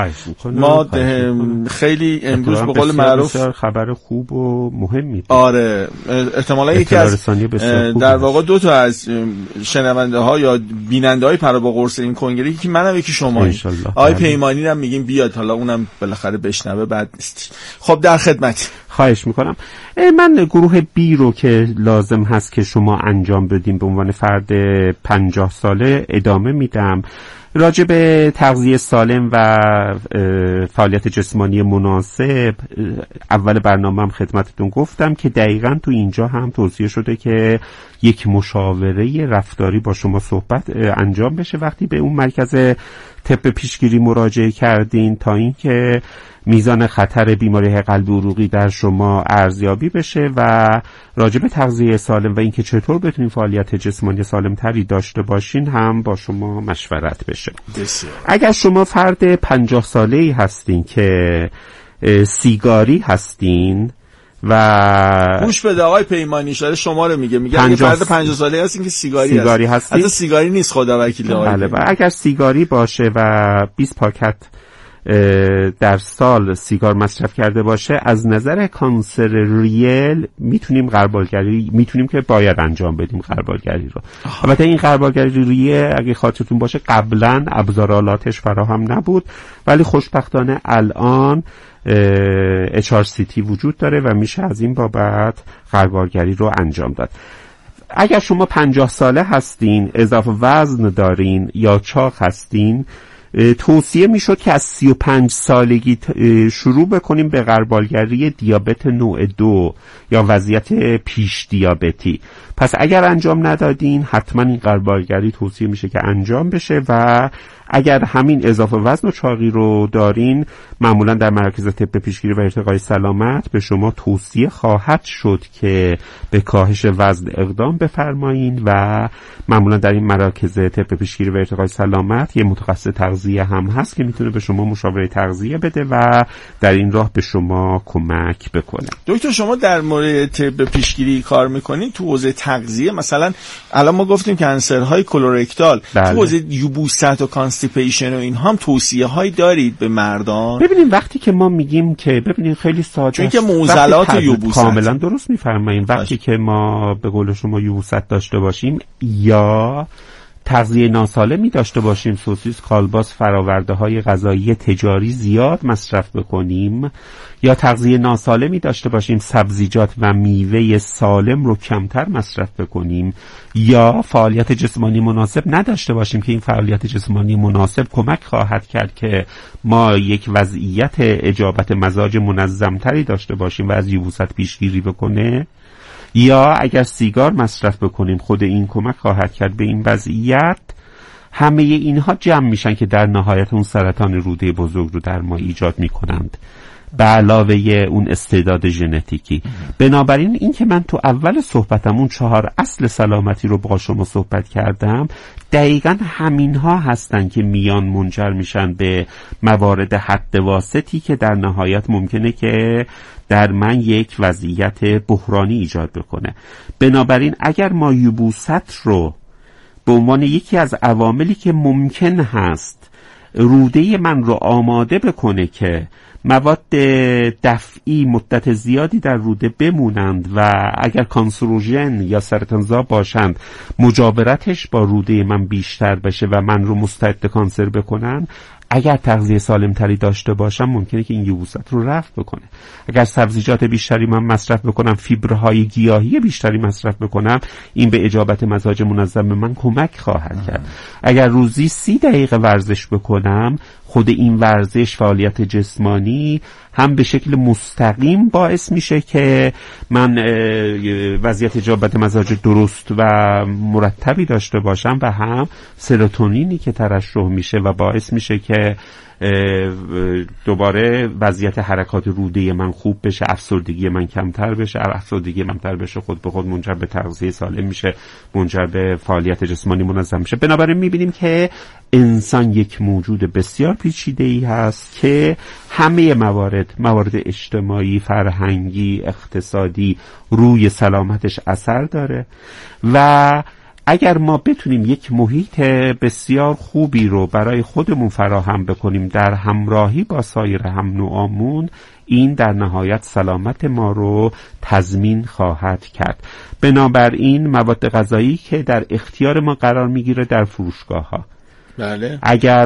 ما خیلی امروز به قول معروف خبر خوب و مهمی. آره احتمالاً یکی از در واقع دو تا از شنونده ها یا بیننده های پرا با قرص این کنگره که منم یکی شما آقای پیمانی هم میگیم بیاد، حالا اونم بالاخره بشنوه بد نیست. خب در خدمت. خواهش میکنم. من گروه بی رو که لازم هست که شما انجام بدیم به عنوان فرد 50 ساله ادامه میدم. راجع به تغذیه سالم و فعالیت جسمانی مناسب اول برنامه هم خدمتتون گفتم که دقیقاً تو اینجا هم توصیه شده که یک مشاوره رفتاری با شما صحبت انجام بشه وقتی به اون مرکز طب پیشگیری مراجعه کردین تا اینکه میزان خطر بیماری قلبی عروقی در شما ارزیابی بشه و راجع به تغذیه سالم و اینکه چطور بتونین فعالیت جسمانی سالم تری داشته باشین هم با شما مشورت بشه. اگر شما فرد 50 ساله‌ای هستین که سیگاری هستین و گوش بده آقای پیمانی شده شما رو میگه اگه فرد 50 ساله هستین که سیگاری هستین، حتی سیگاری نیست خدا وکیل آقای. بله اگر سیگاری باشه و 20 پاکت در سال سیگار مصرف کرده باشه از نظر کانسر ریل میتونیم که باید انجام بدیم غربالگری رو. البته این غربالگری ریه اگه خاطرتون باشه قبلا ابزارالاتش فراهم نبود ولی خوشبختانه الان HRCT وجود داره و میشه از این بابت غربالگری رو انجام داد. اگر شما 50 ساله هستین، اضافه وزن دارین یا چاق هستین، توصیه میشد که از 35 سالگی شروع بکنیم به غربالگری دیابت نوع 2 یا وضعیت پیش دیابتی. پس اگر انجام ندادین حتما این غربالگری توصیه میشه که انجام بشه و اگر همین اضافه وزن و چاقی رو دارین معمولا در مراکز طب پیشگیری و ارتقای سلامت به شما توصیه خواهد شد که به کاهش وزن اقدام بفرمایین و معمولا در این مراکز طب پیشگیری و ارتقای سلامت یه متخصص تغذیه هم هست که میتونه به شما مشاوره تغذیه بده و در این راه به شما کمک بکنه. دکتر شما در مورد طب پیشگیری کار میکنین تو حوزه تغذیه، مثلا الان ما گفتیم کنسرهای کولورکتال، تو حوزه یبوست و کانستیپیشن و این هم توصیه هایی دارید به مردان؟ ببینیم وقتی که ما میگیم که ببینیم خیلی ساده چون که معضلات یبوست کاملا درست میفرمایید. وقتی که ما به قول شما یبوست داشته باشیم یا تغذیه ناسالمی داشته باشیم، سوسیس، کالباس، فراورده های غذایی تجاری زیاد مصرف بکنیم یا تغذیه ناسالمی داشته باشیم، سبزیجات و میوه سالم رو کمتر مصرف بکنیم یا فعالیت جسمانی مناسب نداشته باشیم که این فعالیت جسمانی مناسب کمک خواهد کرد که ما یک وضعیت اجابت مزاج منظمتری داشته باشیم و از یبوست پیشگیری بکنه، یا اگر سیگار مصرف بکنیم خود این کمک خواهد کرد به این وضعیت، همه اینها جمع میشن که در نهایت اون سرطان روده بزرگ رو در ما ایجاد میکنند به علاوه اون استعداد ژنتیکی. بنابراین این که من تو اول صحبتم اون 4 اصل سلامتی رو با شما صحبت کردم دقیقاً همینها هستن که میان منجر میشن به موارد حد واسطی که در نهایت ممکنه که در من یک وضعیت بحرانی ایجاد بکنه. بنابراین اگر ما یبوست رو به عنوان یکی از عواملی که ممکن هست روده من رو آماده بکنه که مواد دفعی مدت زیادی در روده بمونند و اگر کانسروژن یا سرطانزا باشند مجاورتش با روده من بیشتر بشه و من رو مستعد کانسر بکنن، اگر تغذیه سالم تری داشته باشم ممکنه که این یبوست رو رفع بکنه. اگر سبزیجات بیشتری من مصرف بکنم، فیبرهای گیاهی بیشتری مصرف بکنم، این به اجابت مزاج منظم من کمک خواهد کرد. اگر روزی 30 دقیقه ورزش بکنم، خود این ورزش، فعالیت جسمانی هم به شکل مستقیم باعث میشه که من وضعیت اجابت مزاج درست و مرتبی داشته باشم و هم سروتونینی که ترشح میشه و باعث میشه که دوباره وضعیت حرکات روده من خوب بشه، افسردگی من کمتر بشه. افسردگی من کمتر بشه خود به خود منجر به تغذیه سالم میشه، منجر به فعالیت جسمانی منظم میشه. بنابراین میبینیم که انسان یک موجود بسیار پیچیده‌ای هست که همه موارد اجتماعی، فرهنگی، اقتصادی روی سلامتش اثر داره و اگر ما بتونیم یک محیط بسیار خوبی رو برای خودمون فراهم بکنیم در همراهی با سایر هم نوعامون، این در نهایت سلامت ما رو تضمین خواهد کرد. بنابراین مواد غذایی که در اختیار ما قرار میگیره در فروشگاه ها، بله، اگر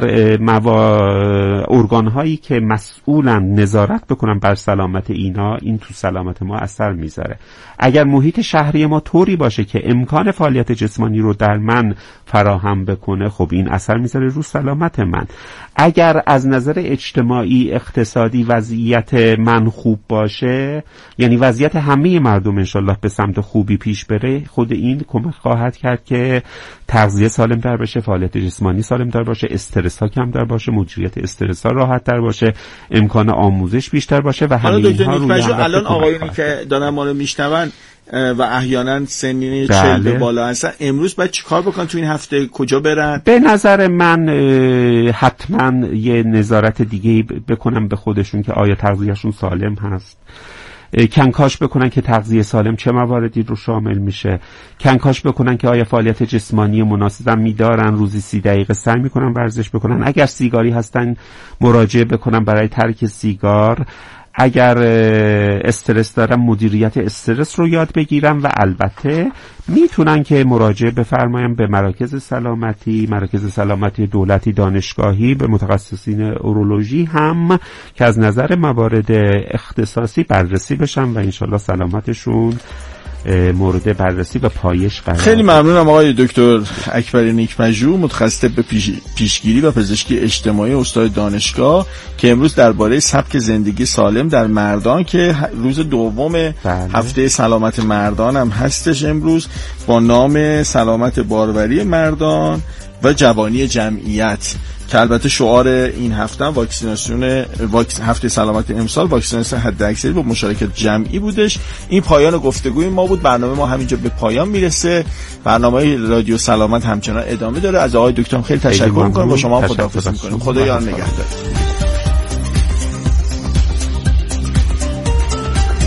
ارگان هایی که مسئولن نظارت بکنن بر سلامت اینا، این تو سلامت ما اثر میذاره. اگر محیط شهری ما طوری باشه که امکان فعالیت جسمانی رو در من فراهم بکنه، خب این اثر میذاره رو سلامت من. اگر از نظر اجتماعی اقتصادی وضعیت من خوب باشه، یعنی وضعیت همه مردم انشالله به سمت خوبی پیش بره، خود این کمک خواهد کرد که تغذیه سالم تر بشه، فعالیت جسمانی سالم تر باشه، استرس ها کم تر باشه، مدیریت استرس ها راحت تر باشه، امکان آموزش بیشتر باشه و همه اینها رو الان آقایونی که دارن ما رو میشنون و احیانا سنین 40 به بالا هستن، امروز باید چیکار بکنن تو این هفته؟ کجا برن؟ به نظر من حتما یه نظارت دیگه بکنن به خودشون که آیا تغذیهشون سالم هست، کنکاش بکنن که تغذیه سالم چه مواردی رو شامل میشه، کنکاش بکنن که آیا فعالیت جسمانی مناسبی میدارن، روزی 30 دقیقه سعی میکنن ورزش بکنن، اگر سیگاری هستن مراجعه بکنن برای ترک سیگار، اگر استرس دارن مدیریت استرس رو یاد بگیرن و البته میتونن که مراجعه بفرماین به مراکز سلامتی دولتی دانشگاهی، به متخصصین اورولوژی هم که از نظر موارد اختصاصی بررسی بشن و انشالله سلامتشون مورد بررسی و پایش قرار. خیلی ممنونم آقای دکتر اکبری نیک‌پژوه، متخصص به پیشگیری و پزشکی اجتماعی، استاد دانشگاه، که امروز درباره سبک زندگی سالم در مردان که روز دوم هفته سلامت مردان هم هستش امروز، با نام سلامت باروری مردان و جوانی جمعیت، که البته شعار این هفته هفته سلامت امسال واکسیناسیون حداکثری با مشارکت جمعی بودش. این پایان گفتگوی ما بود. برنامه ما همینجا به پایان میرسه. برنامه رادیو سلامت همچنان ادامه داره. از آقای دکتر خیلی تشکر می‌کنم. با شما خداحافظی می‌کنیم. خدا یار نگهدار.